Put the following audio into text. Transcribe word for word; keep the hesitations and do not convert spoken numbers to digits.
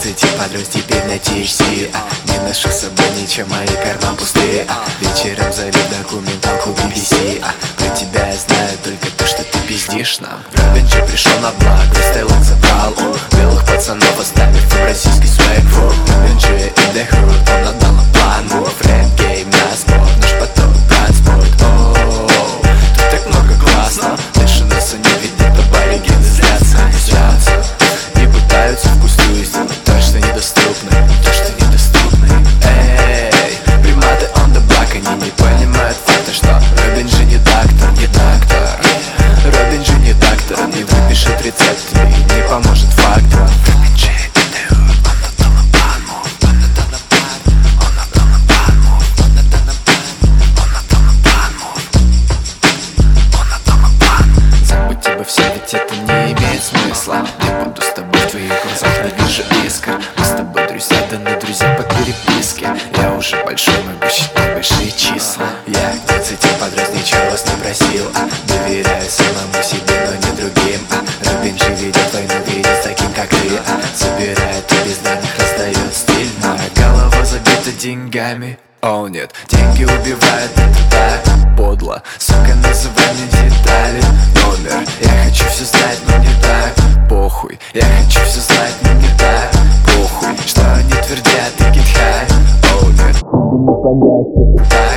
двадцати подрос, теперь на ти эйч си. Не ношу с собой ничего, мои карманы пустые. Вечером залив документалку би би си. Про тебя я знаю только то, что ты пиздишь нам. Робин же пришел на благ, фристайлом забрал у белых пацанов, оставив в российский свайп. Робин же in the hood, он отдал на план. Move, рэп, гейм, на спорт, наш поток, транспорт. Оу, тут так много классно. Дальше нас не видят, оба легенды злятся, злятся и пытаются впустую сделать то, что недоступно, то, что недоступно. Эй, приматы on the block, они не понимают факта, что Робин же не доктор, не доктор. Робин же не доктор, не выпишет рецепт и не поможет фактор. Робин же in the hood, он отдал на план. Он отдал на план, он отдал на план. Он отдал на план, он отдал на план. Он отдал на план. Забудь обо всем, ведь это не имеет смысла. Я буду с тобой, в твоих глазах не вижу искр. Мы с тобой друзья, да не друзья по переписке. Я уже большой, могу считать большие числа. Я к двадцати подрос, ничего вас не просил, а доверяю самому себе, но не другим. а Робин же ведет войну, видит таким, как ты, а собирает и без данных раздает стиль. Моя голова забита деньгами. О oh, нет, деньги убивают, это так подло. Сука, называй мне детали, номер. Я хочу все знать, но не так. Похуй, я хочу все знать, но не так. Похуй, что они твердят и get high. О oh, нет, не понять,